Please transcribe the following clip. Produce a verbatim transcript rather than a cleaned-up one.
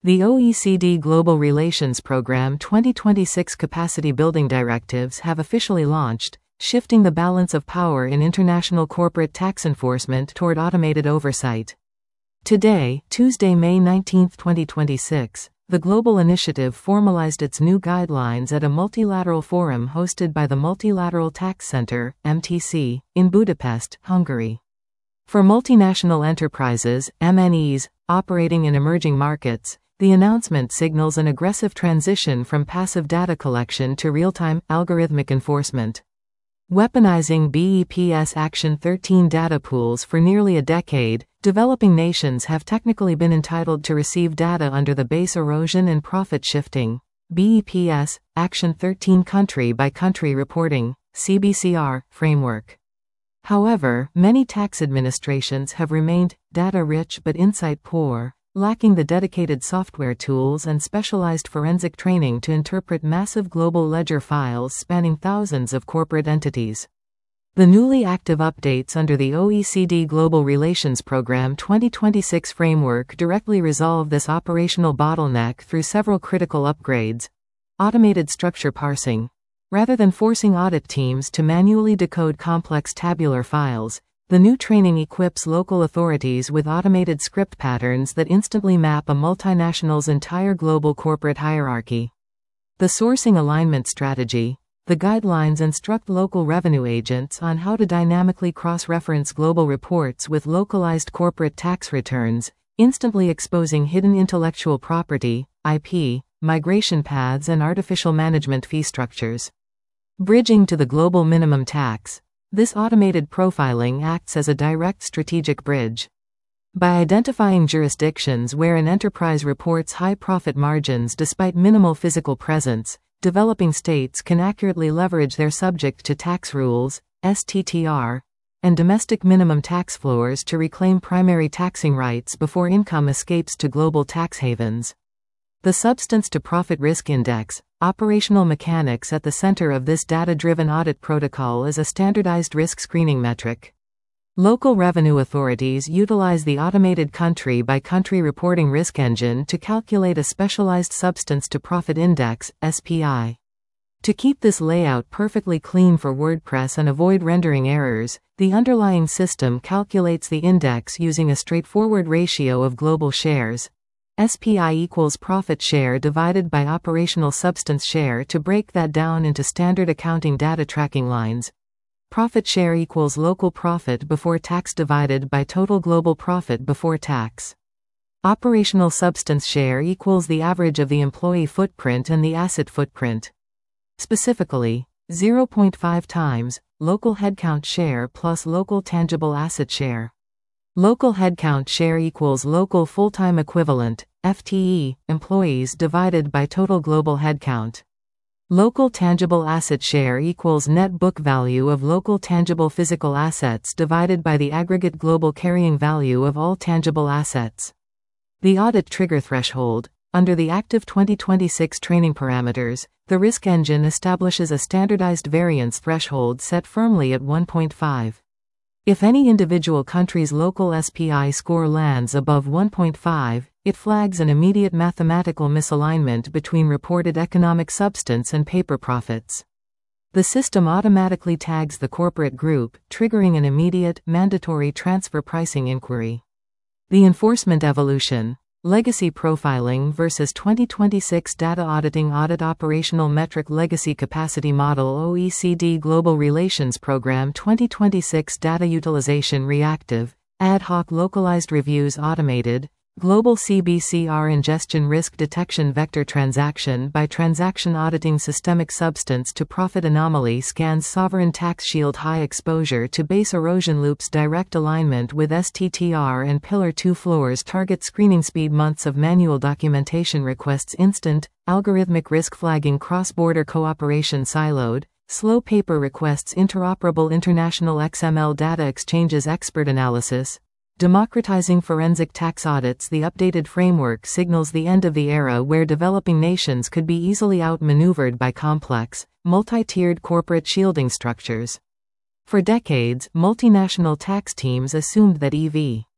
The O E C D Global Relations Programme twenty twenty-six Capacity Building Directives have officially launched, shifting the balance of power in international corporate tax enforcement toward automated oversight. Today, Tuesday, May nineteenth, twenty twenty-six, the global initiative formalized its new guidelines at a multilateral forum hosted by the Multilateral Tax Center, M T C, in Budapest, Hungary. For multinational enterprises, M N Es, operating in emerging markets, the announcement signals an aggressive transition from passive data collection to real-time, algorithmic enforcement. Weaponizing B E P S Action thirteen data pools for nearly a decade, developing nations have technically been entitled to receive data under the Base Erosion and Profit Shifting B E P S Action thirteen country-by-country reporting C B C R framework. However, many tax administrations have remained data-rich but insight-poor, lacking the dedicated software tools and specialized forensic training to interpret massive global ledger files spanning thousands of corporate entities. The newly active updates under the O E C D Global Relations Programme twenty twenty-six framework directly resolve this operational bottleneck through several critical upgrades. Automated structure parsing. Rather than forcing audit teams to manually decode complex tabular files, the new training equips local authorities with automated script patterns that instantly map a multinational's entire global corporate hierarchy. The sourcing alignment strategy. The guidelines instruct local revenue agents on how to dynamically cross-reference global reports with localized corporate tax returns, instantly exposing hidden intellectual property, I P, migration paths and artificial management fee structures. Bridging to the global minimum tax. This automated profiling acts as a direct strategic bridge. By identifying jurisdictions where an enterprise reports high profit margins despite minimal physical presence, developing states can accurately leverage their subject to tax rules, S T T R, and domestic minimum tax floors to reclaim primary taxing rights before income escapes to global tax havens. The Substance to Profit Risk Index, operational mechanics at the center of this data-driven audit protocol is a standardized risk screening metric. Local revenue authorities utilize the automated country-by-country reporting risk engine to calculate a specialized Substance to Profit Index, S P I. To keep this layout perfectly clean for WordPress and avoid rendering errors, the underlying system calculates the index using a straightforward ratio of global shares. S P I equals profit share divided by operational substance share to break that down into standard accounting data tracking lines. Profit share equals local profit before tax divided by total global profit before tax. Operational substance share equals the average of the employee footprint and the asset footprint. Specifically, zero point five times local headcount share plus local tangible asset share. Local headcount share equals local full-time equivalent, F T E, employees divided by total global headcount. Local tangible asset share equals net book value of local tangible physical assets divided by the aggregate global carrying value of all tangible assets. The audit trigger threshold. Under the active twenty twenty-six training parameters, the risk engine establishes a standardized variance threshold set firmly at one point five. If any individual country's local S P I score lands above one point five, it flags an immediate mathematical misalignment between reported economic substance and paper profits. The system automatically tags the corporate group, triggering an immediate, mandatory transfer pricing inquiry. The enforcement evolution. Legacy profiling versus twenty twenty-six data auditing audit operational metric legacy capacity model O E C D Global Relations Programme twenty twenty-six data utilization reactive, ad hoc localized reviews automated, global C B C R ingestion risk detection vector transaction by transaction auditing systemic substance to profit anomaly scans sovereign tax shield high exposure to base erosion loops direct alignment with S T T R and pillar two floors target screening speed months of manual documentation requests instant, algorithmic risk flagging cross-border cooperation siloed, slow paper requests interoperable international X M L data exchanges expert analysis. Democratizing forensic tax audits. The updated framework signals the end of the era where developing nations could be easily outmaneuvered by complex, multi-tiered corporate shielding structures. For decades, multinational tax teams assumed that E V